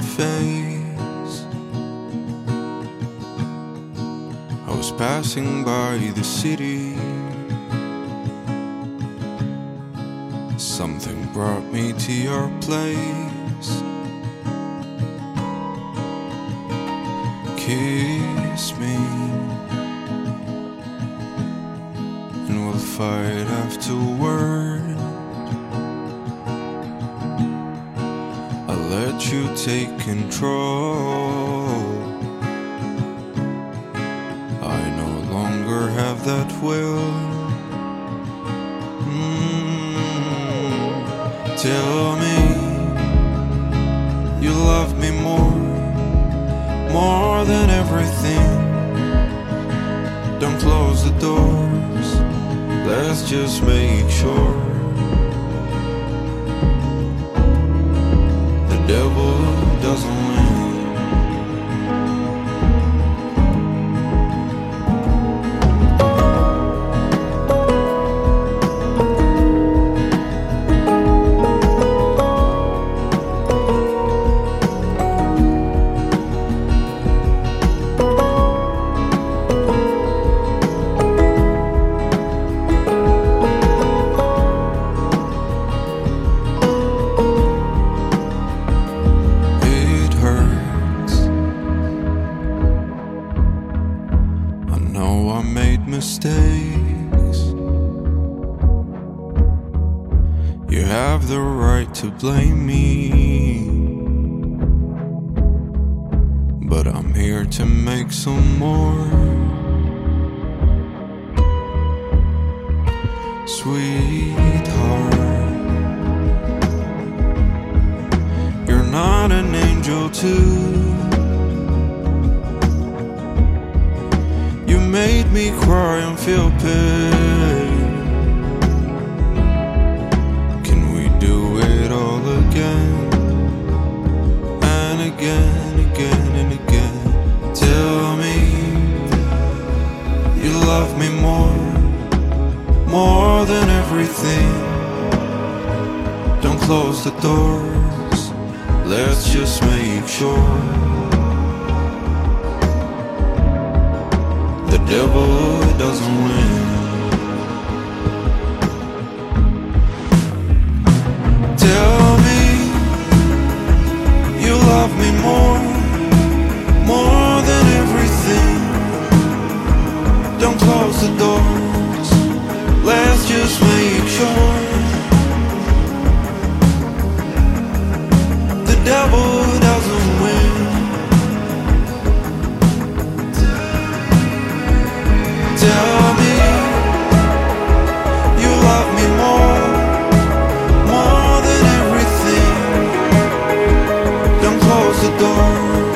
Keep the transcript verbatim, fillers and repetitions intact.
face. I was passing by the city. Something brought me to your place. Kiss me, and we'll fight afterward. I'll let you take control. I no longer have that will. mm. Tell me you love me more, more than everything. Don't close the doors, let's just make sure. The devil doesn't win. I made mistakes. You have the right to blame me, but I'm here to make some more. Sweetheart, you're not an angel too. Made me cry and feel pain. Can we do it all again? And again, again and again. Tell me you love me more, more than everything. Don't close the doors, let's just make sure. The devil doesn't win. Tell me you love me more, more than everything. Don't close the doors, let's just make sure. The devil doesn't win. Tell me you love me more, more than everything. Don't close the door.